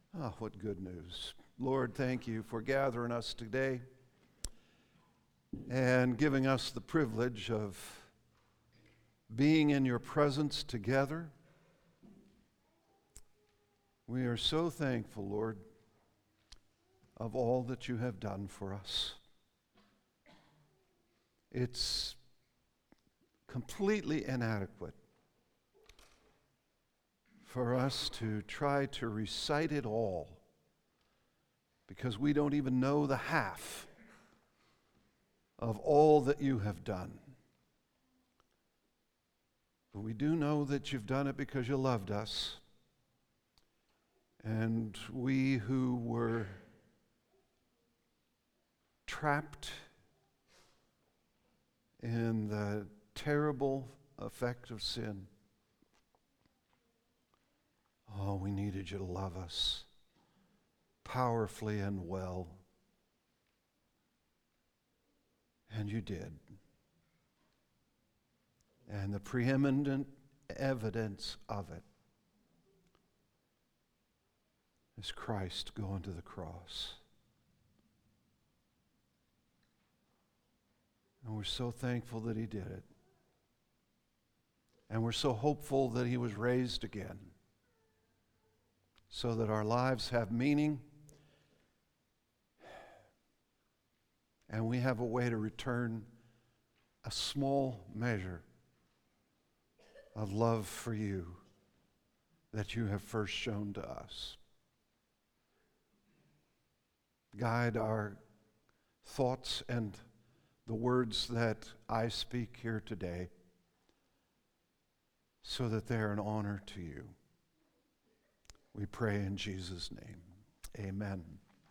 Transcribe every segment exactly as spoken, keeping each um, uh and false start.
Oh, what good news. Lord, thank you for gathering us today and giving us the privilege of being in your presence together. We are so thankful, Lord, of all that you have done for us. It's completely inadequate for us to try to recite it all because we don't even know the half of all that you have done. But we do know that you've done it because you loved us. And we who were trapped in the terrible effect of sin, oh, we needed you to love us powerfully and well. And you did. And the preeminent evidence of it is Christ going to the cross. And we're so thankful that he did it. And we're so hopeful that he was raised again so that our lives have meaning and we have a way to return a small measure of love for you that you have first shown to us. Guide our thoughts and the words that I speak here today so that they are an honor to you. We pray in Jesus' name. Amen.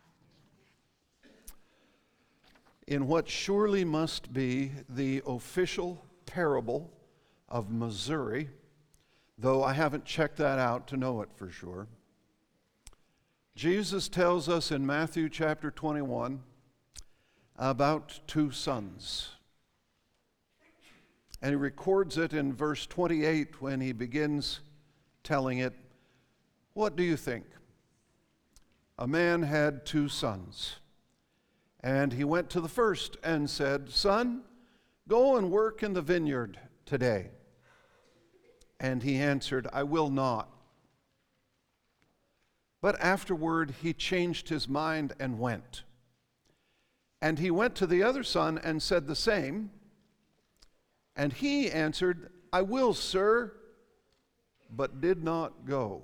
In what surely must be the official parable of Missouri, though I haven't checked that out to know it for sure, Jesus tells us in Matthew chapter twenty-one about two sons. And he records it in verse twenty-eight when he begins telling it. What do you think? A man had two sons. And he went to the first and said, "Son, go and work in the vineyard today." And he answered, "I will not." But afterward he changed his mind and went. And he went to the other son and said the same. And he answered, "I will, sir," but did not go.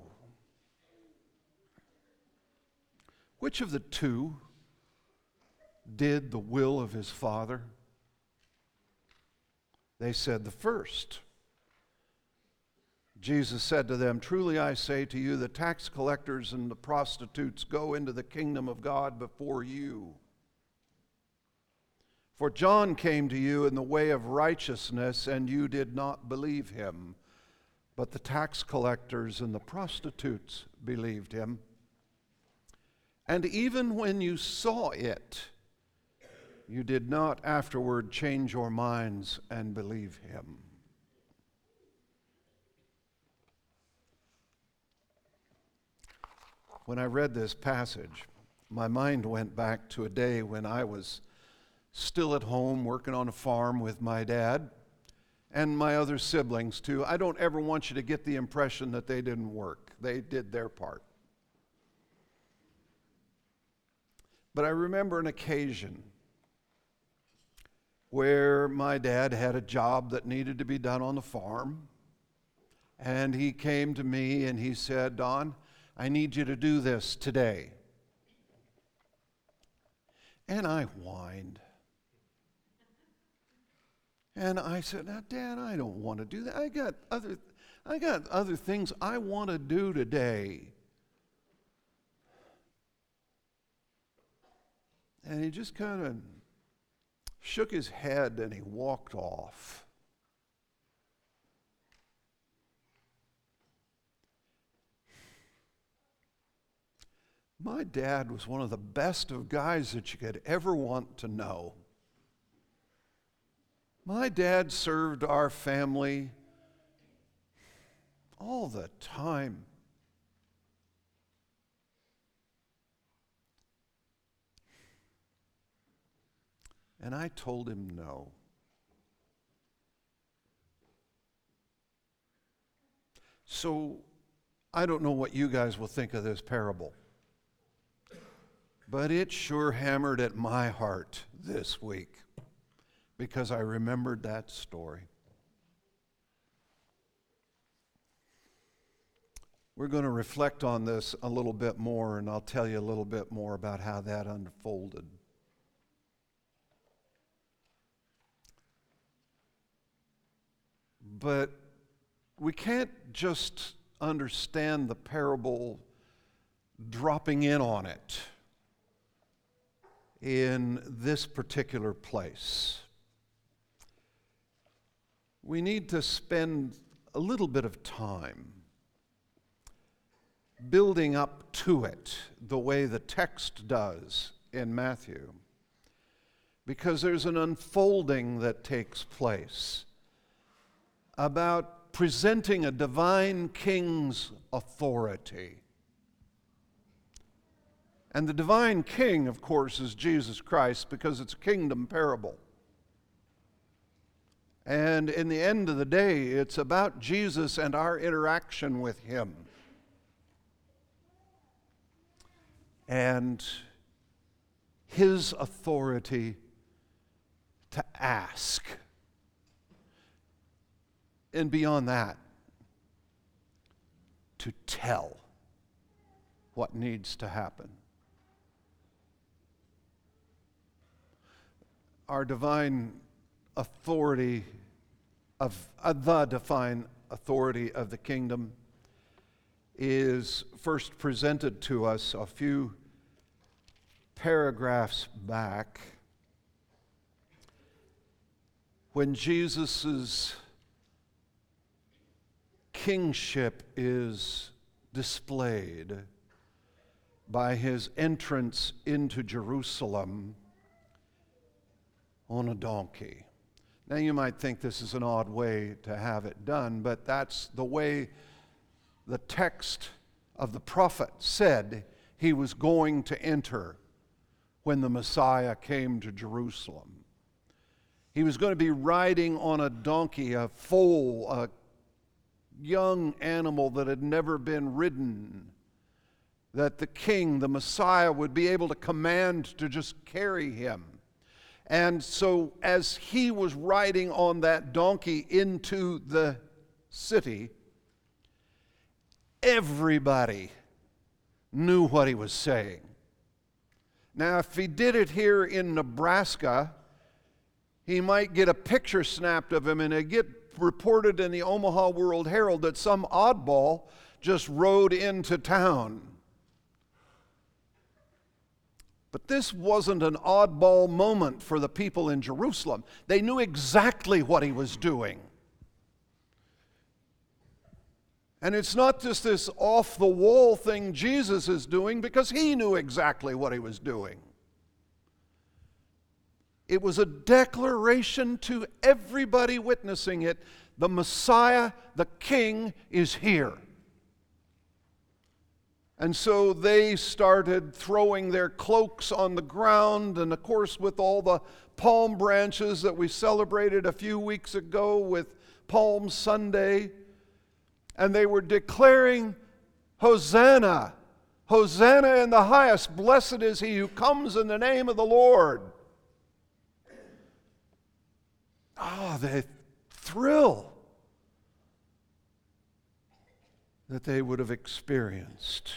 Which of the two did the will of his father? They said, "The first." Jesus said to them, "Truly I say to you, the tax collectors and the prostitutes go into the kingdom of God before you. For John came to you in the way of righteousness, and you did not believe him, but the tax collectors and the prostitutes believed him. And even when you saw it, you did not afterward change your minds and believe him." When I read this passage, my mind went back to a day when I was still at home working on a farm with my dad and my other siblings too. I don't ever want you to get the impression that they didn't work. They did their part. But I remember an occasion where my dad had a job that needed to be done on the farm. And he came to me and he said, "Don, I need you to do this today." And I whined. And I said, "Now, Dad, I don't want to do that. I got other, I got other things I want to do today." And he just kind of shook his head and he walked off. My dad was one of the best of guys that you could ever want to know. My dad served our family all the time. And I told him no. So I don't know what you guys will think of this parable, but it sure hammered at my heart this week because I remembered that story. We're going to reflect on this a little bit more, and I'll tell you a little bit more about how that unfolded. But we can't just understand the parable dropping in on it in this particular place. We need to spend a little bit of time building up to it the way the text does in Matthew, because there's an unfolding that takes place about presenting a divine king's authority. And the divine king, of course, is Jesus Christ, because it's a kingdom parable. And in the end of the day, it's about Jesus and our interaction with him. And his authority to ask. And beyond that, to tell what needs to happen. Our divine authority of uh, the divine authority of the kingdom is first presented to us a few paragraphs back when Jesus' kingship is displayed by his entrance into Jerusalem on a donkey. Now you might think this is an odd way to have it done, but that's the way the text of the prophet said he was going to enter when the Messiah came to Jerusalem. He was going to be riding on a donkey, a foal, a young animal that had never been ridden, that the king, the Messiah, would be able to command to just carry him. And so as he was riding on that donkey into the city, everybody knew what he was saying. Now, if he did it here in Nebraska, he might get a picture snapped of him and it'd get reported in the Omaha World Herald that some oddball just rode into town. But this wasn't an oddball moment for the people in Jerusalem. They knew exactly what he was doing. And it's not just this off-the-wall thing Jesus is doing, because he knew exactly what he was doing. It was a declaration to everybody witnessing it: the Messiah, the King, is here. And so they started throwing their cloaks on the ground, and of course with all the palm branches that we celebrated a few weeks ago with Palm Sunday, and they were declaring, Hosanna, Hosanna in the highest, blessed is he who comes in the name of the Lord. Ah, oh, the thrill that they would have experienced.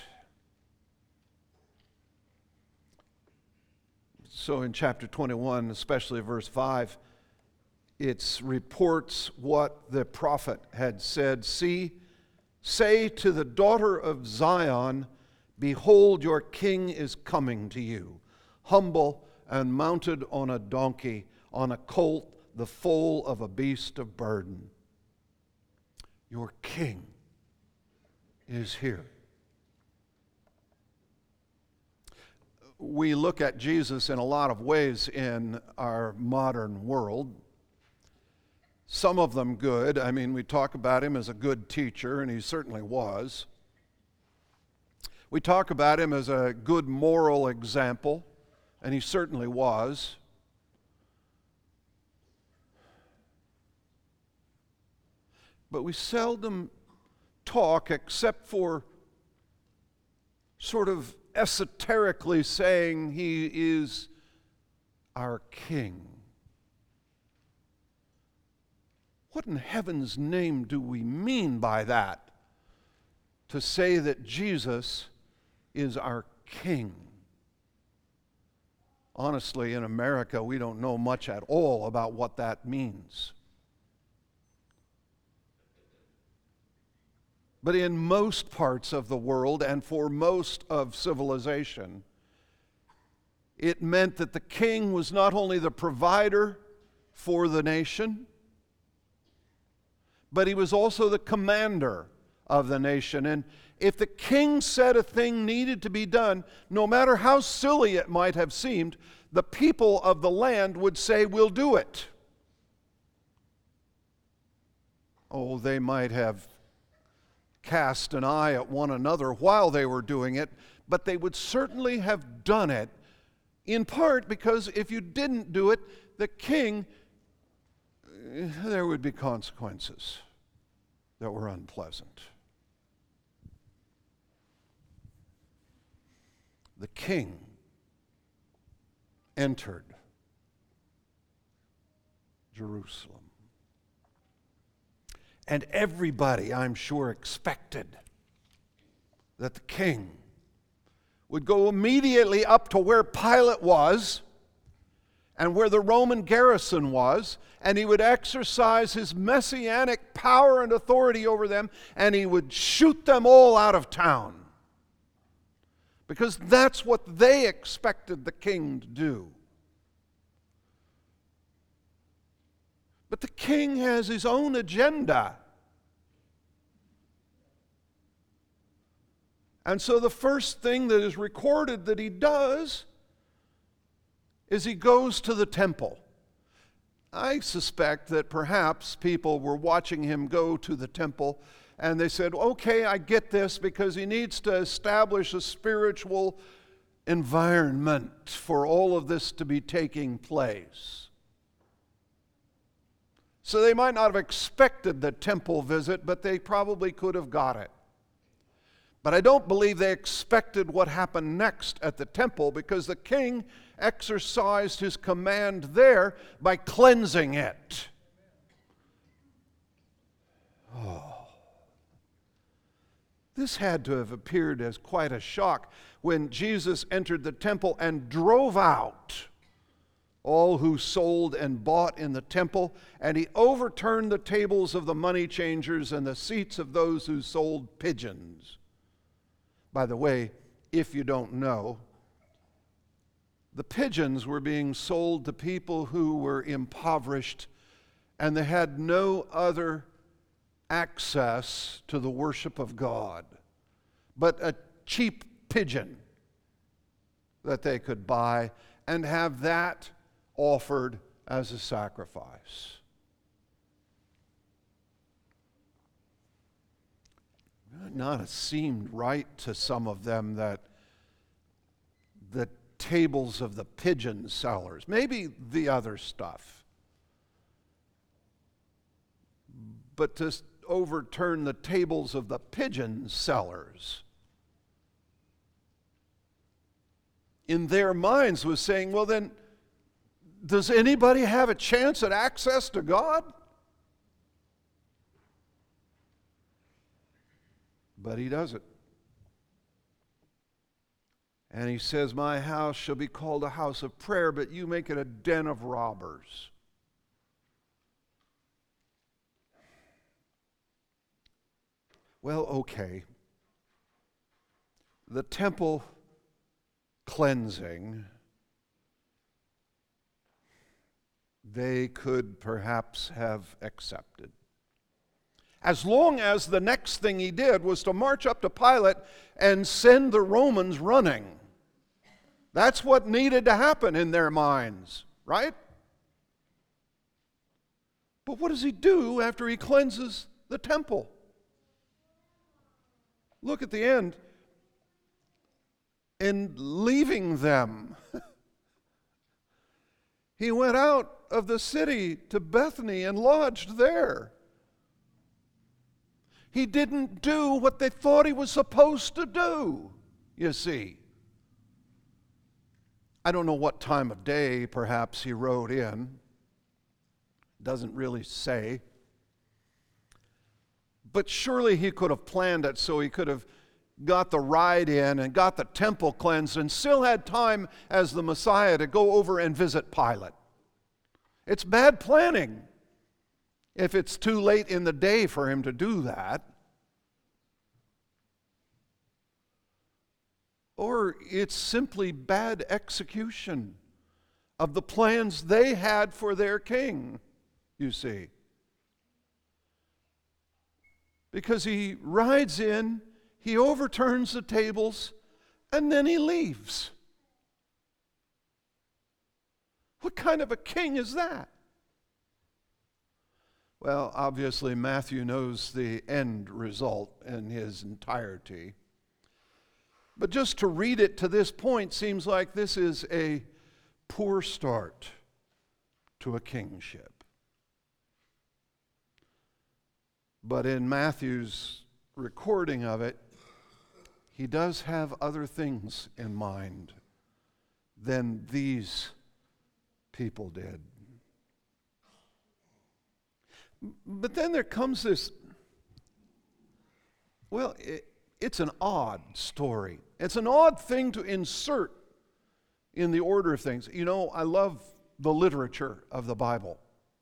So in chapter twenty-one, especially verse five, it reports what the prophet had said. See, say to the daughter of Zion, behold, your king is coming to you, humble and mounted on a donkey, on a colt, the foal of a beast of burden. Your king is here. We look at Jesus in a lot of ways in our modern world. Some of them good. I mean, we talk about him as a good teacher, and he certainly was. We talk about him as a good moral example, and he certainly was. but we seldom talk except for sort of esoterically saying he is our King. What in heaven's name do we mean by that? To say that Jesus is our King. Honestly, in America, we don't know much at all about what that means. But in most parts of the world and for most of civilization, it meant that the king was not only the provider for the nation, but he was also the commander of the nation. And if the king said a thing needed to be done, no matter how silly it might have seemed, the people of the land would say, "We'll do it." Oh, they might have cast an eye at one another while they were doing it, but they would certainly have done it, in part because if you didn't do it, the king, there would be consequences that were unpleasant. The king entered Jerusalem. And everybody, I'm sure, expected that the king would go immediately up to where Pilate was and where the Roman garrison was, and he would exercise his messianic power and authority over them, and he would shoot them all out of town. Because that's what they expected the king to do. But the king has his own agenda. And so the first thing that is recorded that he does is he goes to the temple. I suspect that perhaps people were watching him go to the temple and they said, okay, I get this, because he needs to establish a spiritual environment for all of this to be taking place. So they might not have expected the temple visit, but they probably could have got it. But I don't believe they expected what happened next at the temple, because the king exercised his command there by cleansing it. Oh. This had to have appeared as quite a shock when Jesus entered the temple and drove out all who sold and bought in the temple, and he overturned the tables of the money changers and the seats of those who sold pigeons. By the way, if you don't know, the pigeons were being sold to people who were impoverished and they had no other access to the worship of God but a cheap pigeon that they could buy and have that offered as a sacrifice. It would not have seemed right to some of them that the tables of the pigeon sellers, maybe the other stuff, but to overturn the tables of the pigeon sellers, in their minds was saying, well then, does anybody have a chance at access to God? But he doesn't. And he says, my house shall be called a house of prayer, but you make it a den of robbers. Well, okay. The temple cleansing, they could perhaps have accepted, as long as the next thing he did was to march up to Pilate and send the Romans running. That's what needed to happen in their minds, right? But what does he do after he cleanses the temple? Look at the end. In leaving them, he went out of the city to Bethany and lodged there. he didn't do what they thought he was supposed to do, you see. I don't know what time of day perhaps he rode in. Doesn't really say. But surely he could have planned it so he could have got the ride in and got the temple cleansed and still had time as the Messiah to go over and visit Pilate. It's bad planning if it's too late in the day for him to do that. Or it's simply bad execution of the plans they had for their king, you see. Because he rides in, he overturns the tables, and then he leaves. What kind of a king is that? Well, obviously Matthew knows the end result in his entirety. But just to read it to this point seems like this is a poor start to a kingship. But in Matthew's recording of it, he does have other things in mind than these people did. But then there comes this, well, it, it's an odd story. It's an odd thing to insert in the order of things. You know, I love the literature of the Bible.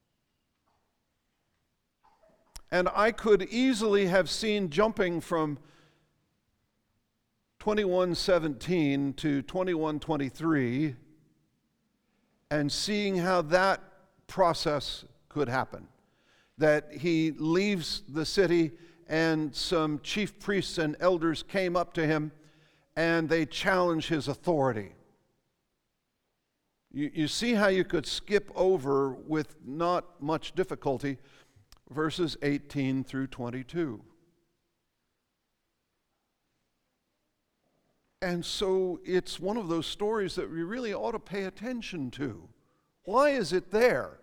And I could easily have seen jumping from twenty-one seventeen to twenty-one twenty-three and seeing how that process could happen. That he leaves the city and some chief priests and elders came up to him and they challenge his authority. You, you see how you could skip over with not much difficulty verses eighteen through twenty-two. And so it's one of those stories that we really ought to pay attention to. Why is it there?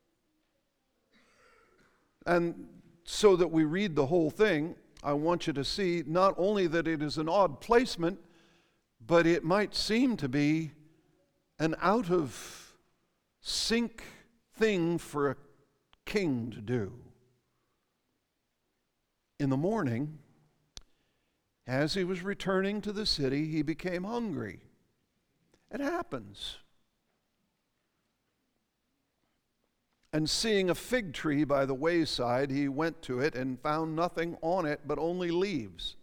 And so that we read the whole thing, I want you to see not only that it is an odd placement, but it might seem to be an out of sync thing for a king to do. In the morning, as he was returning to the city, he became hungry. It happens. And seeing a fig tree by the wayside, he went to it and found nothing on it but only leaves.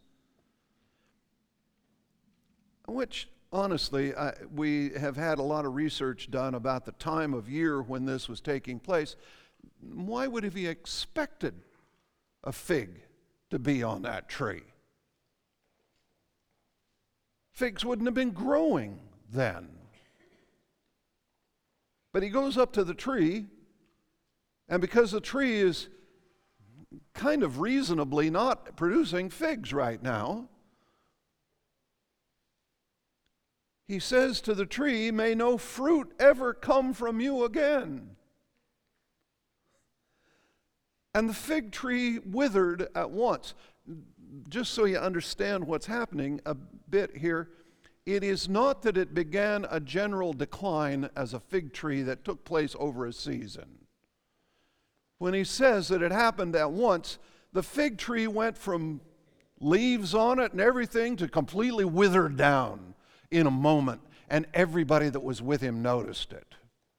Which, honestly, I, we have had a lot of research done about the time of year when this was taking place. Why would he have expected a fig to be on that tree? Figs wouldn't have been growing then. But he goes up to the tree, and because the tree is kind of reasonably not producing figs right now, he says to the tree, "May no fruit ever come from you again." And the fig tree withered at once. Just so you understand what's happening a bit here, it is not that it began a general decline as a fig tree that took place over a season. When he says that it happened at once, the fig tree went from leaves on it and everything to completely withered down in a moment, and everybody that was with him noticed it.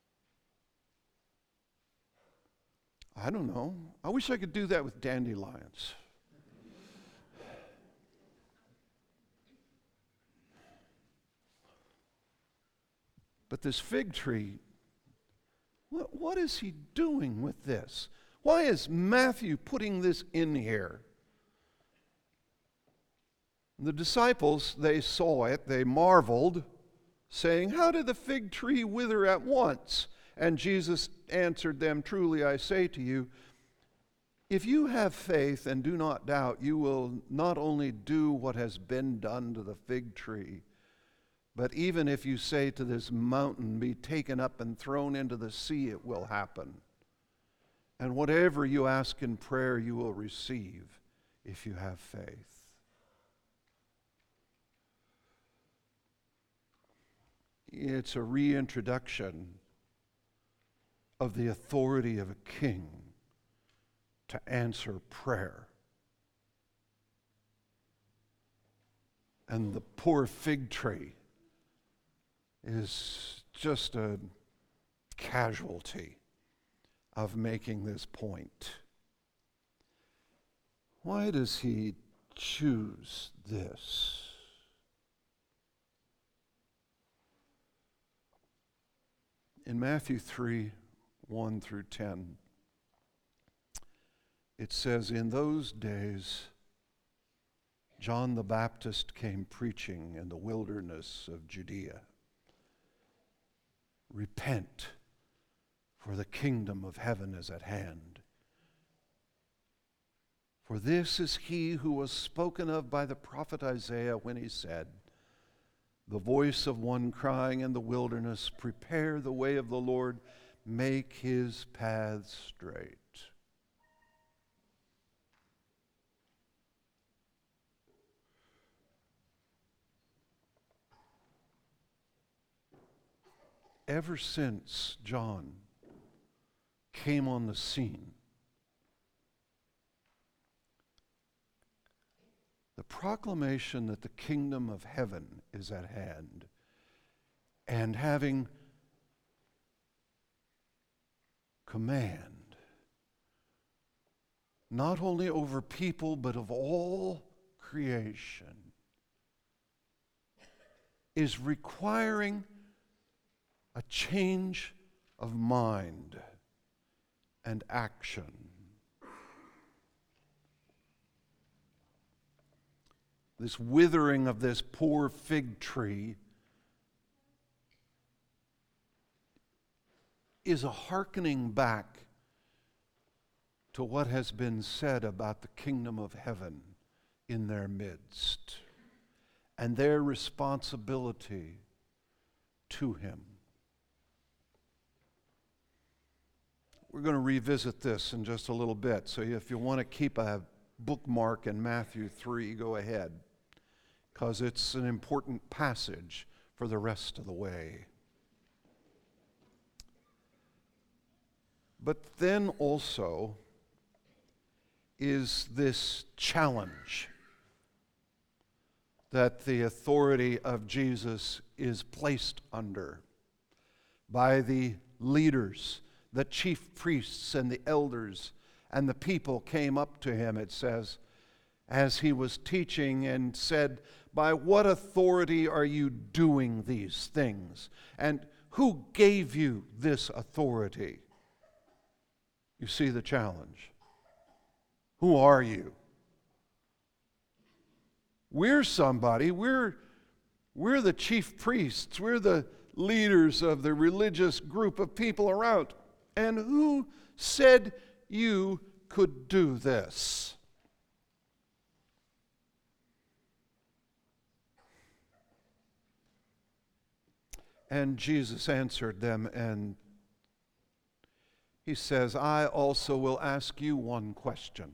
I don't know. I wish I could do that with dandelions. But this fig tree, what, what is he doing with this? Why is Matthew putting this in here? The disciples, they saw it, they marveled, saying, "How did the fig tree wither at once?" And Jesus answered them, "Truly I say to you, if you have faith and do not doubt, you will not only do what has been done to the fig tree, but even if you say to this mountain, 'Be taken up and thrown into the sea,' it will happen. And whatever you ask in prayer, you will receive if you have faith. It's a reintroduction of the authority of a king to answer prayer. And the poor fig tree is just a casualty of making this point. Why does he choose this? In Matthew three, one through ten, it says, "In those days, John the Baptist came preaching in the wilderness of Judea. Repent, for the kingdom of heaven is at hand. For this is he who was spoken of by the prophet Isaiah when he said, the voice of one crying in the wilderness, prepare the way of the Lord, make his paths straight." Ever since John came on the scene, the proclamation that the kingdom of heaven is at hand, and having command, not only over people, but of all creation, is requiring a change of mind and action. This withering of this poor fig tree is a hearkening back to what has been said about the kingdom of heaven in their midst and their responsibility to him. We're going to revisit this in just a little bit, so if you want to keep a bookmark in Matthew three, go ahead, because it's an important passage for the rest of the way. But then also is this challenge that the authority of Jesus is placed under by the leaders. The chief priests and the elders and the people came up to him, it says, as he was teaching, and said, "By what authority are you doing these things? And who gave you this authority?" You see the challenge. Who are you? We're somebody. We're, we're the chief priests. We're the leaders of the religious group of people around. And who said you could do this? And Jesus answered them, and he says, "I also will ask you one question.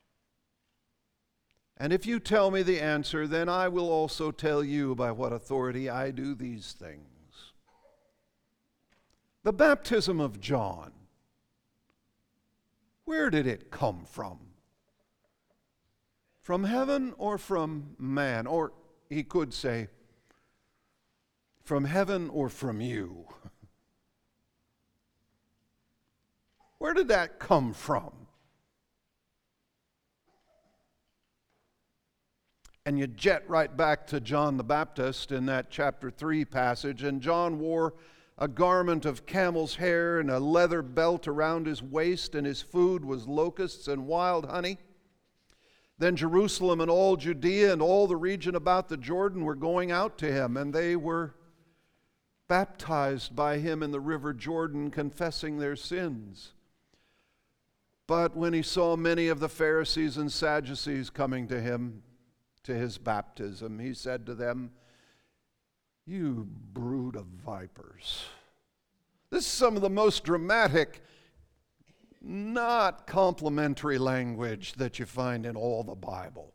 And if you tell me the answer, then I will also tell you by what authority I do these things. The baptism of John, where did it come from? From heaven or from man?" Or he could say, "From heaven or from you?" Where did that come from? And you jet right back to John the Baptist in that chapter three passage, and John wore a garment of camel's hair and a leather belt around his waist, and his food was locusts and wild honey. Then Jerusalem and all Judea and all the region about the Jordan were going out to him, and they were baptized by him in the river Jordan, confessing their sins. But when he saw many of the Pharisees and Sadducees coming to him to his baptism, he said to them, "You brood of vipers." This is some of the most dramatic not complimentary language that you find in all the Bible.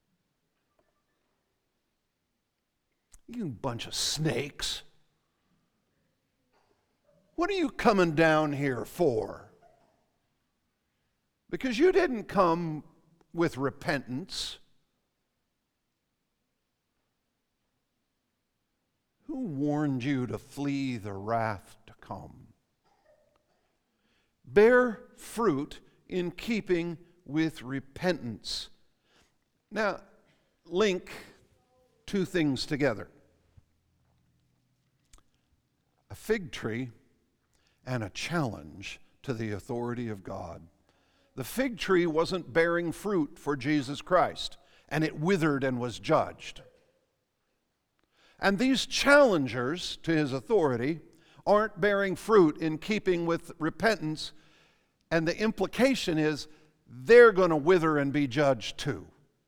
You bunch of snakes. What are you coming down here for? Because you didn't come with repentance. Who warned you to flee the wrath to come? Bear fruit in keeping with repentance. Now, link two things together. A fig tree and a challenge to the authority of God. The fig tree wasn't bearing fruit for Jesus Christ, and it withered and was judged. And these challengers to his authority aren't bearing fruit in keeping with repentance, and the implication is they're going to wither and be judged too.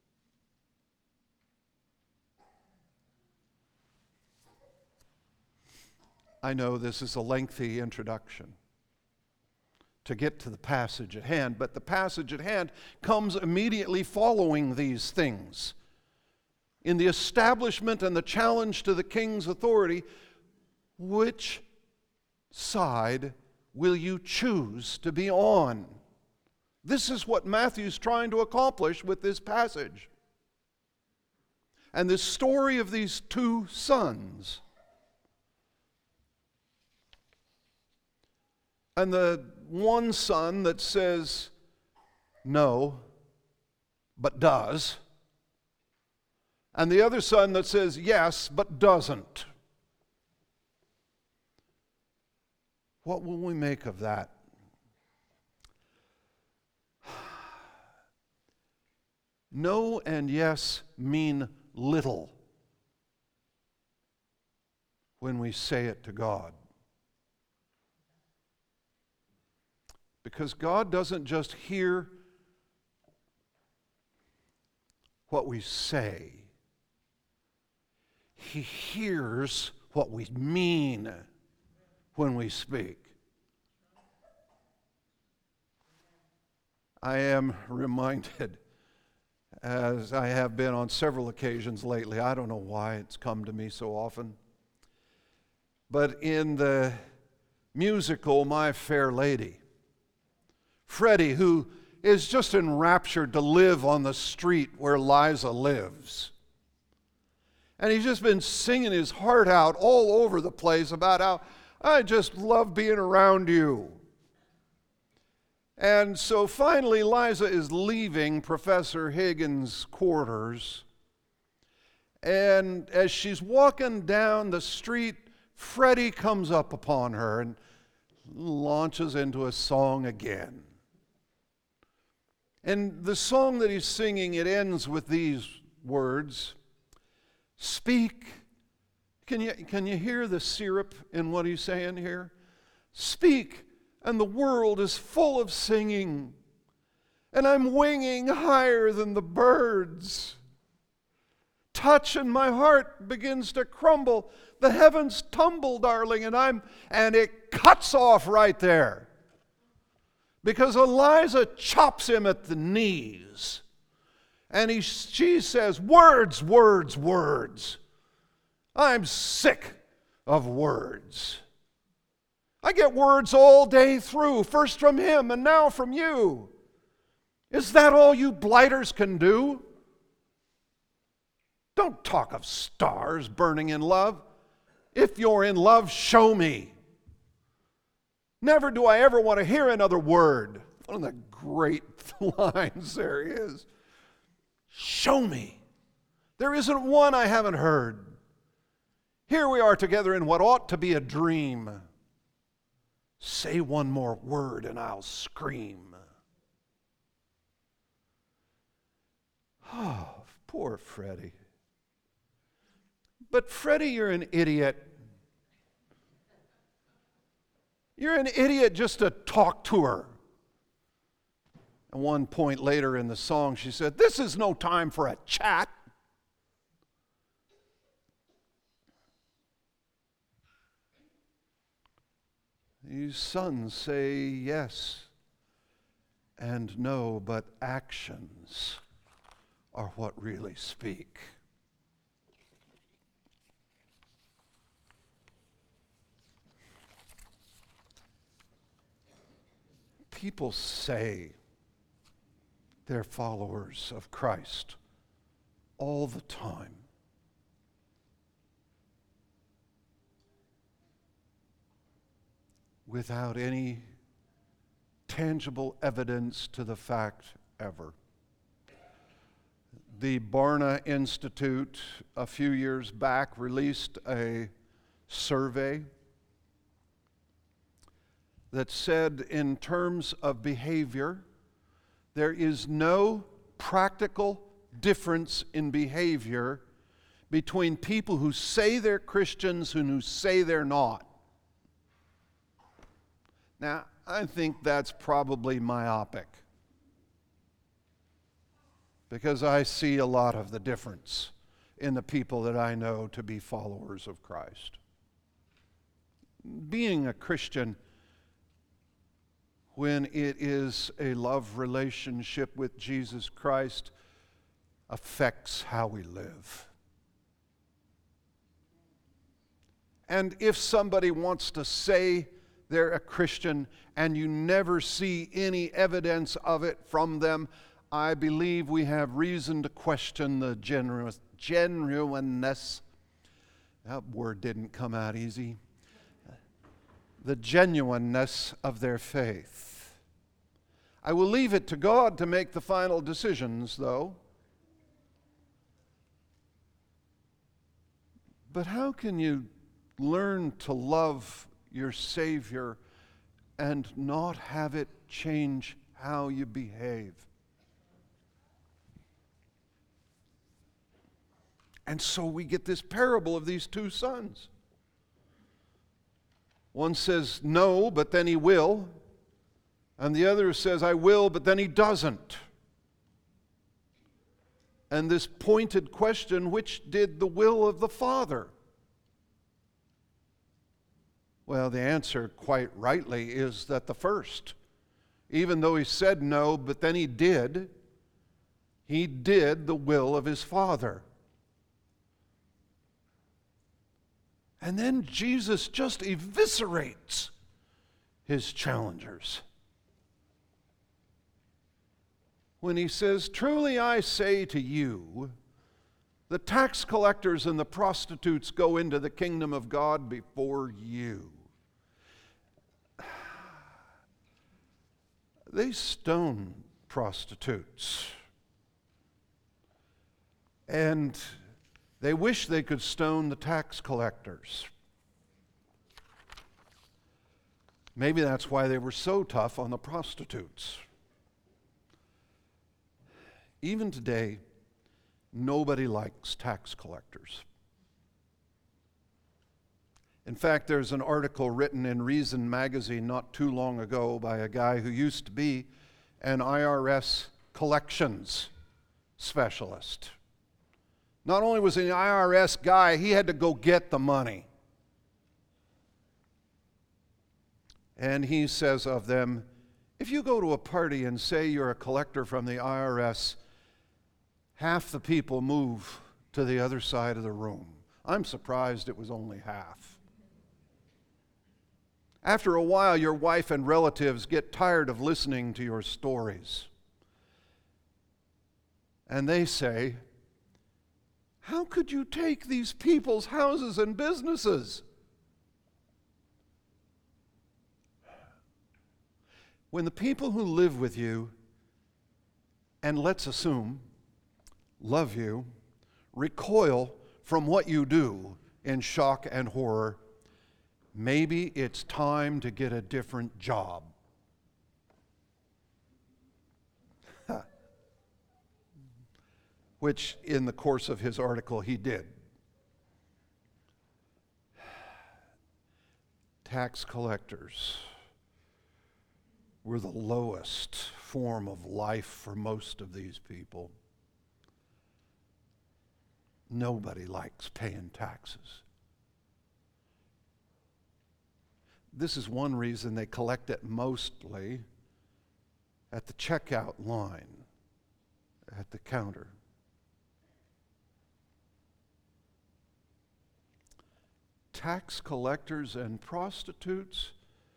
I know this is a lengthy introduction to get to the passage at hand, but the passage at hand comes immediately following these things. In the establishment and the challenge to the king's authority, which side will you choose to be on? This is what Matthew's trying to accomplish with this passage. And the story of these two sons, and the one son that says no, but does, and the other son that says yes, but doesn't. What will we make of that? No and yes mean little when we say it to God. Because God doesn't just hear what we say. He hears what we mean when we speak. I am reminded, as I have been on several occasions lately, I don't know why it's come to me so often, but in the musical My Fair Lady, Freddie, who is just enraptured to live on the street where Liza lives. And he's just been singing his heart out all over the place about how I just love being around you. And so finally Liza is leaving Professor Higgins' quarters. And as she's walking down the street, Freddie comes up upon her and launches into a song again. And the song that he's singing, it ends with these words. Speak. Can you, can you hear the syrup in what he's saying here? Speak, and the world is full of singing, and I'm winging higher than the birds. Touch, and my heart begins to crumble. The heavens tumble, darling, and I'm, and it cuts off right there. Because Eliza chops him at the knees. And he, she says, words, words, words. I'm sick of words. I get words all day through, first from him and now from you. Is that all you blighters can do? Don't talk of stars burning in love. If you're in love, show me. Never do I ever want to hear another word. One of the great lines there is. Show me. There isn't one I haven't heard. Here we are together in what ought to be a dream. Say one more word and I'll scream. Oh, poor Freddie. But Freddie, you're an idiot. You're an idiot just to talk to her. At one point later in the song, she said, this is no time for a chat. These sons say yes and no, but actions are what really speak. People say they're followers of Christ all the time. Without any tangible evidence to the fact ever. The Barna Institute a few years back released a survey that said, in terms of behavior, there is no practical difference in behavior between people who say they're Christians and who say they're not. Now, I think that's probably myopic, because I see a lot of the difference in the people that I know to be followers of Christ. Being a Christian, when it is a love relationship with Jesus Christ, affects how we live. And if somebody wants to say they're a Christian and you never see any evidence of it from them, I believe we have reason to question the genu- genuineness. That word didn't come out easy. The genuineness of their faith. I will leave it to God to make the final decisions, though. But how can you learn to love your Savior and not have it change how you behave? And so we get this parable of these two sons. One says no, but then he will. And the other says, I will, but then he doesn't. And this pointed question, which did the will of the Father? Well, the answer, quite rightly, is that the first. Even though he said no, but then he did, he did the will of his Father. And then Jesus just eviscerates his challengers when he says, truly I say to you, the tax collectors and the prostitutes go into the kingdom of God before you. They stone prostitutes. And they wish they could stone the tax collectors. Maybe that's why they were so tough on the prostitutes. Even today, nobody likes tax collectors. In fact, there's an article written in Reason magazine not too long ago by a guy who used to be an I R S collections specialist. Not only was he an I R S guy, he had to go get the money. And he says of them, if you go to a party and say you're a collector from the I R S, half the people move to the other side of the room. I'm surprised it was only half. After a while, your wife and relatives get tired of listening to your stories. And they say, how could you take these people's houses and businesses? When the people who live with you, and let's assume, love you, recoil from what you do in shock and horror, maybe it's time to get a different job. Which, in the course of his article, he did. Tax collectors were the lowest form of life for most of these people. Nobody likes paying taxes. This is one reason they collect it mostly at the checkout line, at the counter. Tax collectors and prostitutes,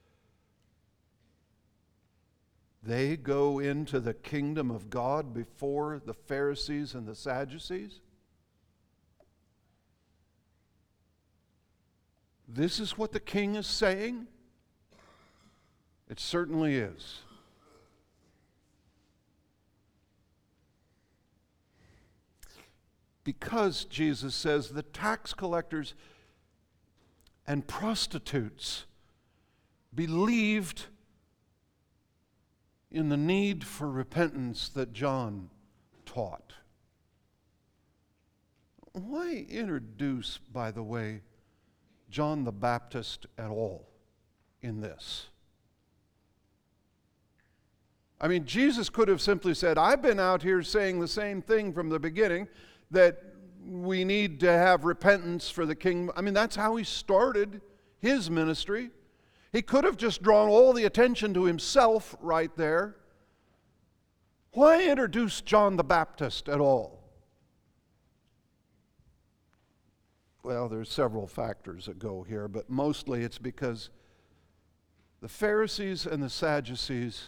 they go into the kingdom of God before the Pharisees and the Sadducees? This is what the king is saying? It certainly is. Because Jesus says the tax collectors and prostitutes believed in the need for repentance that John taught. Why introduce, by the way, John the Baptist at all in this? I mean, Jesus could have simply said, I've been out here saying the same thing from the beginning, that we need to have repentance for the kingdom. I mean, that's how he started his ministry. He could have just drawn all the attention to himself right there. Why introduce John the Baptist at all? Well, there's several factors that go here, but mostly it's because the Pharisees and the Sadducees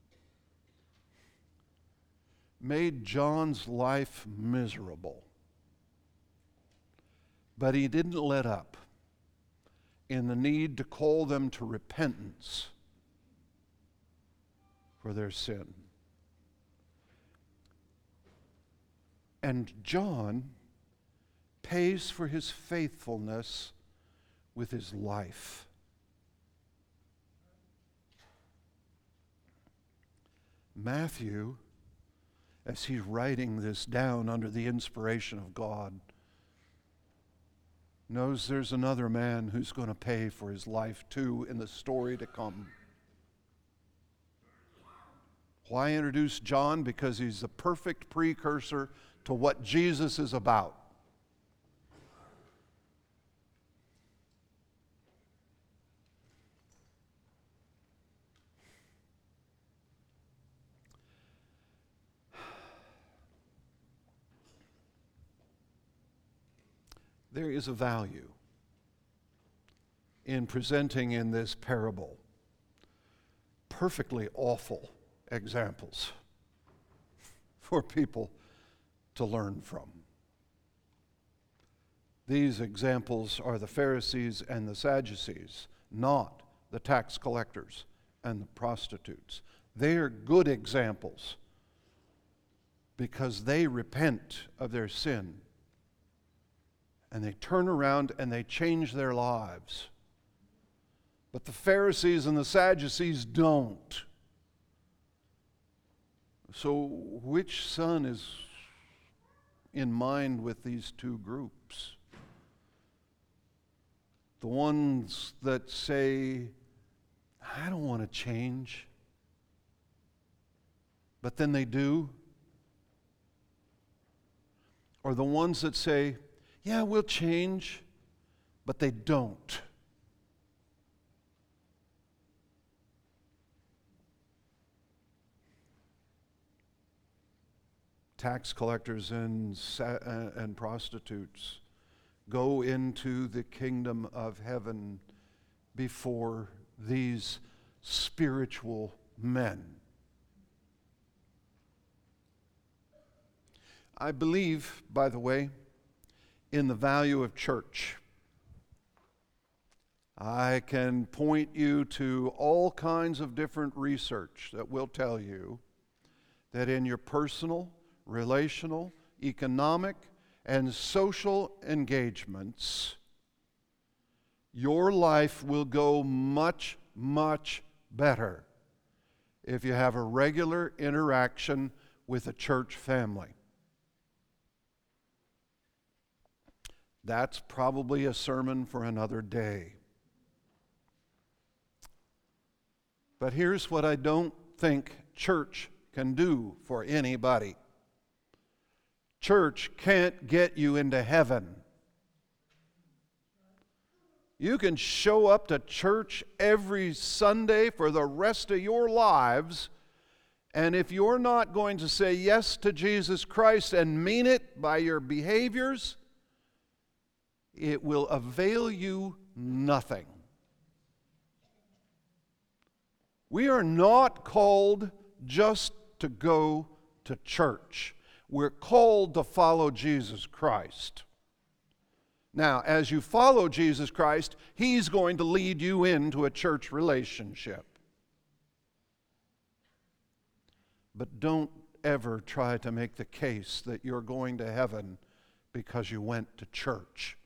made John's life miserable. But he didn't let up in the need to call them to repentance for their sin. And John pays for his faithfulness with his life. Matthew, as he's writing this down under the inspiration of God, knows there's another man who's going to pay for his life too in the story to come. Why introduce John? Because he's the perfect precursor to what Jesus is about. There is a value in presenting in this parable perfectly awful examples for people to learn from. These examples are the Pharisees and the Sadducees, not the tax collectors and the prostitutes. They are good examples because they repent of their sin and they turn around and they change their lives. But the Pharisees and the Sadducees don't. So which son is in mind with these two groups? The ones that say, I don't want to change, but then they do? Or the ones that say, yeah, we'll change, but they don't? Tax collectors and, sa- and prostitutes go into the kingdom of heaven before these spiritual men. I believe, by the way, in the value of church. I can point you to all kinds of different research that will tell you that in your personal, relational, economic, and social engagements, your life will go much, much better if you have a regular interaction with a church family. That's probably a sermon for another day. But here's what I don't think church can do for anybody. Church can't get you into heaven. You can show up to church every Sunday for the rest of your lives And if you're not going to say yes to Jesus Christ and mean it by your behaviors, it will avail you nothing. We are not called just to go to church. We're called to follow Jesus Christ. Now, as you follow Jesus Christ, He's going to lead you into a church relationship. But don't ever try to make the case that you're going to heaven because you went to church.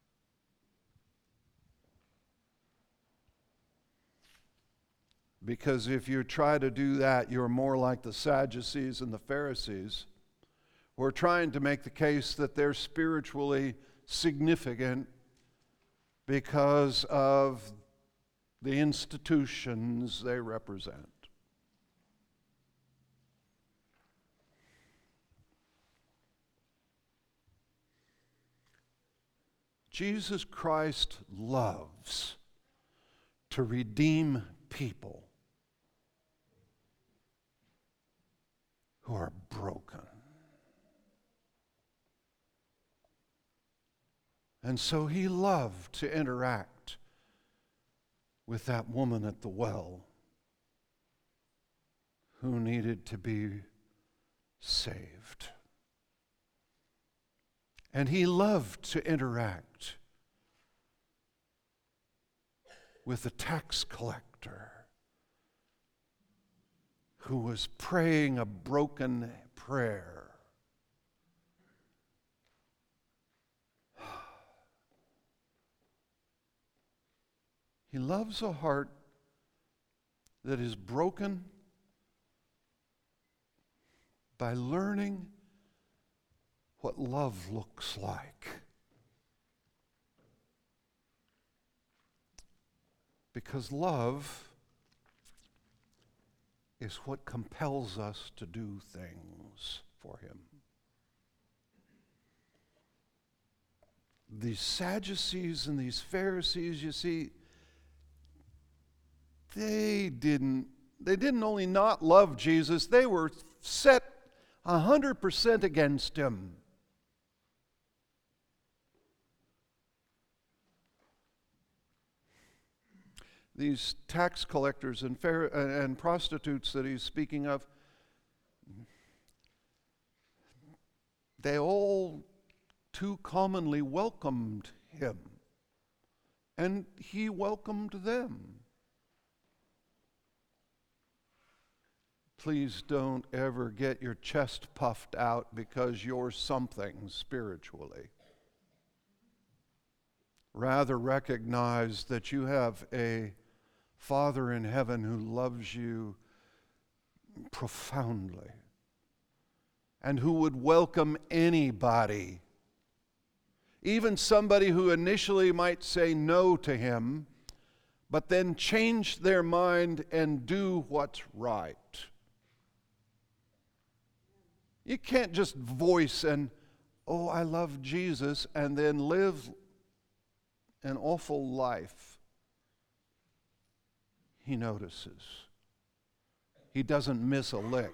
Because if you try to do that, you're more like the Sadducees and the Pharisees, who are trying to make the case that they're spiritually significant because of the institutions they represent. Jesus Christ loves to redeem people who are broken. And so He loved to interact with that woman at the well who needed to be saved. And He loved to interact with the tax collector who was praying a broken prayer. He loves a heart that is broken by learning what love looks like. Because love is what compels us to do things for Him. These Sadducees and these Pharisees, you see, they didn't, they didn't only not love Jesus, they were set one hundred percent against Him. These tax collectors and, fair, and prostitutes that He's speaking of, they all too commonly welcomed Him, and He welcomed them. Please don't ever get your chest puffed out because you're something spiritually. Rather recognize that you have a Father in heaven who loves you profoundly and who would welcome anybody, even somebody who initially might say no to Him, but then change their mind and do what's right. You can't just voice and, oh, I love Jesus, and then live an awful life. He notices. He doesn't miss a lick.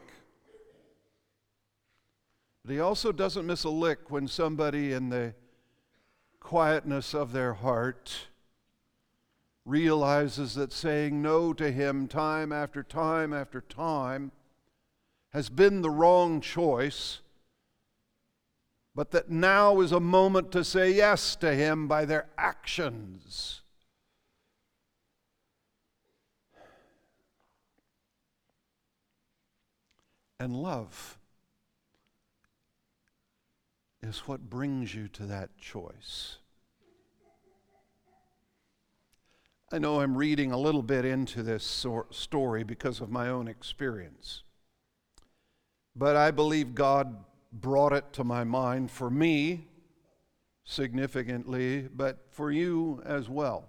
But He also doesn't miss a lick when somebody in the quietness of their heart realizes that saying no to Him time after time after time has been the wrong choice, but that now is a moment to say yes to Him by their actions. And love is what brings you to that choice. I know I'm reading a little bit into this story because of my own experience, but I believe God brought it to my mind for me significantly, but for you as well.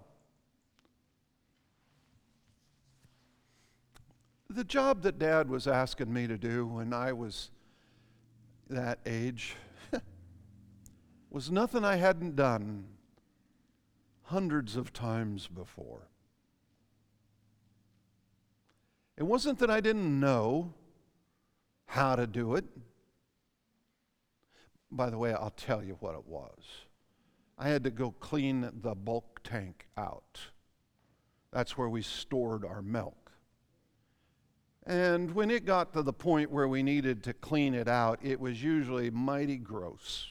The job that Dad was asking me to do when I was that age was nothing I hadn't done hundreds of times before. It wasn't that I didn't know. how to do it. By the way, I'll tell you what it was. I had to go clean the bulk tank out. That's where we stored our milk. And when it got to the point where we needed to clean it out, it was usually mighty gross.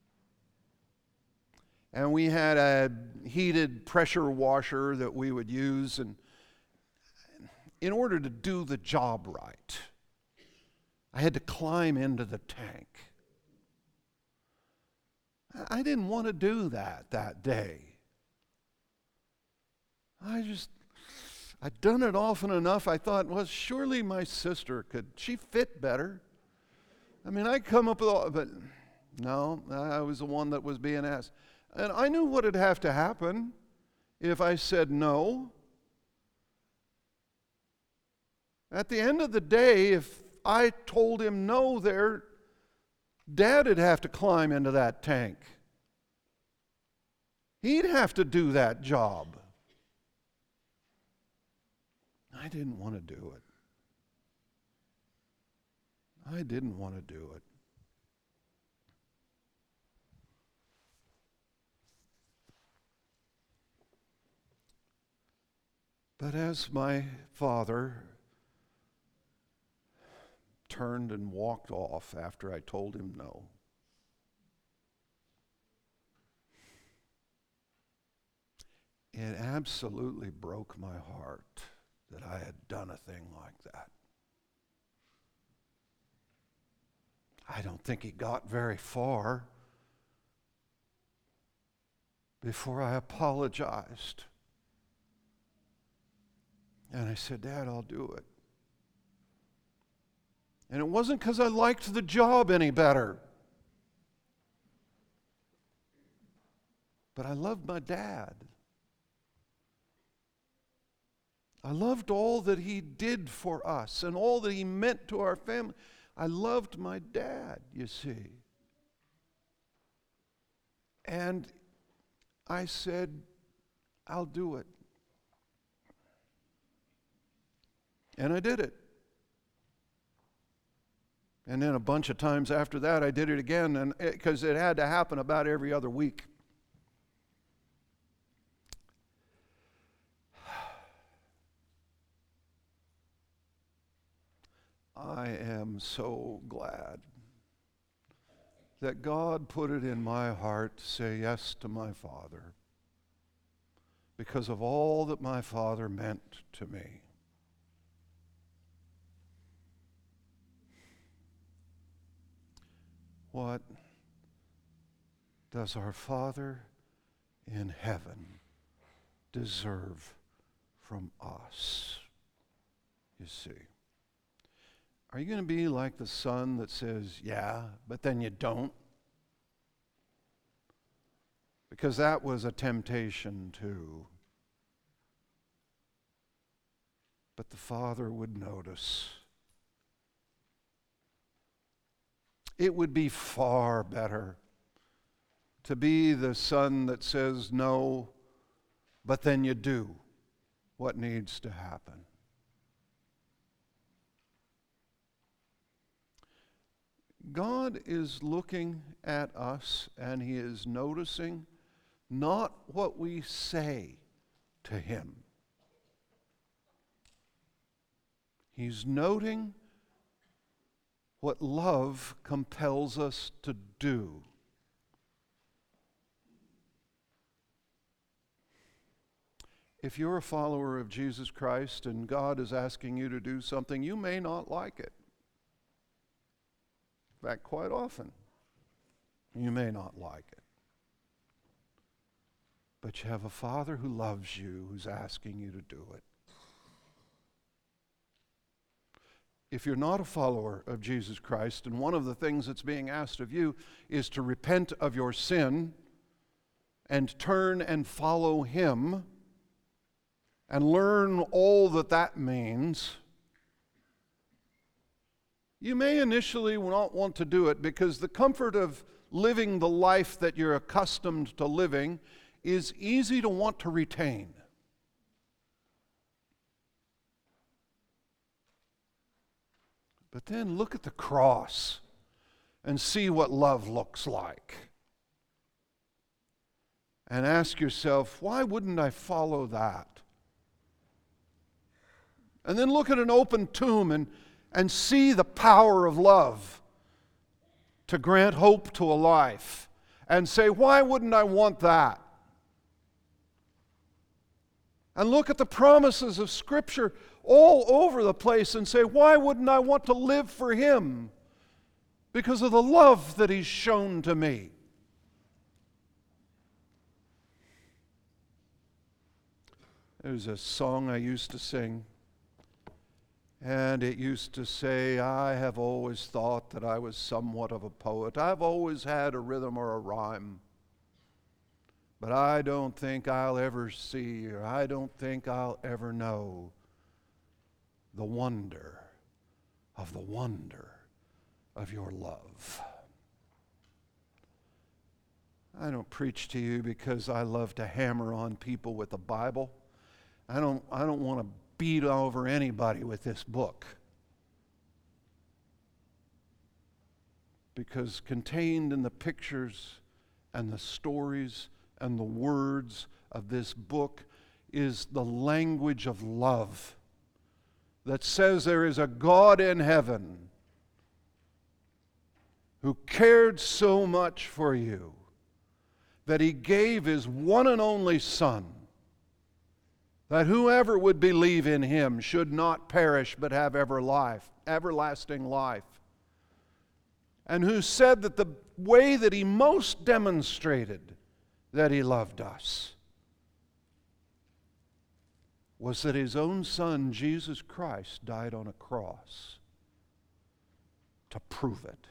And we had a heated pressure washer that we would use, and in order to do the job right, I had to climb into the tank. I didn't want to do that that day. I just, I'd done it often enough. I thought, well, surely my sister could, she fit better. I mean, I come up with all, but no, I was the one that was being asked. And I knew what would have to happen if I said no. At the end of the day, if I told him no there, Dad would have to climb into that tank. He'd have to do that job. I didn't want to do it. I didn't want to do it. But as my father turned and walked off after I told him no, it absolutely broke my heart that I had done a thing like that. I don't think he got very far before I apologized. And I said, Dad, I'll do it. And it wasn't because I liked the job any better. But I loved my dad. I loved all that he did for us and all that he meant to our family. I loved my dad, you see. And I said, I'll do it. And I did it. And then a bunch of times after that, I did it again, and because it, it had to happen about every other week. I am so glad that God put it in my heart to say yes to my father because of all that my father meant to me. What does our Father in heaven deserve from us? You see. Are you going to be like the son that says, yeah, but then you don't? Because that was a temptation too. But the Father would notice. It would be far better to be the son that says no, but then you do what needs to happen. God is looking at us and he is noticing not what we say to him. He's noting what love compels us to do. If you're a follower of Jesus Christ and God is asking you to do something, you may not like it. In fact, quite often, you may not like it. But you have a Father who loves you, who's asking you to do it. If you're not a follower of Jesus Christ, and one of the things that's being asked of you is to repent of your sin and turn and follow him and learn all that that means, you may initially not want to do it because the comfort of living the life that you're accustomed to living is easy to want to retain. But then look at the cross and see what love looks like. And ask yourself, why wouldn't I follow that? And then look at an open tomb and, and see the power of love to grant hope to a life. And say, why wouldn't I want that? And look at the promises of Scripture all over the place and say, why wouldn't I want to live for Him? Because of the love that He's shown to me. There's a song I used to sing, and it used to say, I have always thought that I was somewhat of a poet. I've always had a rhythm or a rhyme. But I don't think I'll ever see, or I don't think I'll ever know the wonder of the wonder of your love. I don't preach to you because I love to hammer on people with the Bible. I don't, I don't want to beat over anybody with this book. Because contained in the pictures and the stories and the words of this book is the language of love that says there is a God in heaven who cared so much for you that He gave His one and only Son, that whoever would believe in Him should not perish but have ever life, everlasting life. And who said that the way that He most demonstrated that He loved us was that His own Son, Jesus Christ, died on a cross to prove it.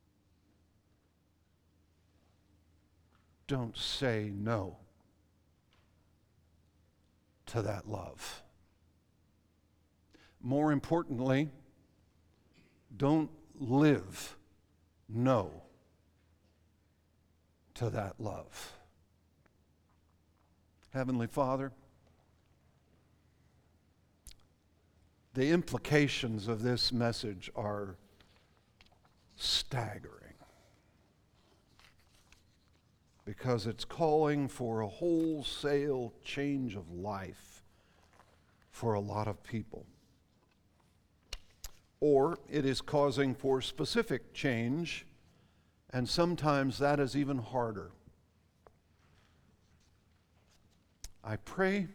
Don't say no to that love. More importantly, don't live no to that love. Heavenly Father, the implications of this message are staggering because it's calling for a wholesale change of life for a lot of people. Or it is causing for specific change, and sometimes that is even harder. I pray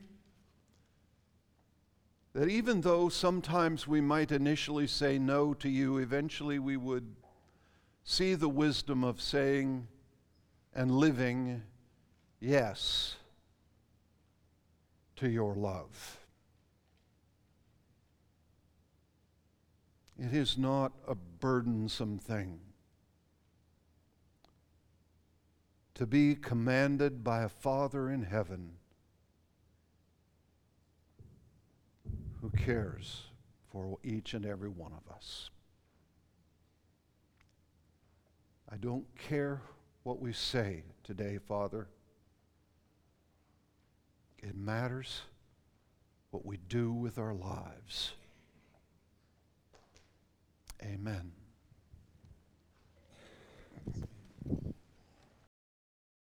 that even though sometimes we might initially say no to you, eventually we would see the wisdom of saying and living yes to your love. It is not a burdensome thing to be commanded by a Father in heaven who cares for each and every one of us. I don't care what we say today, Father. It matters what we do with our lives. Amen.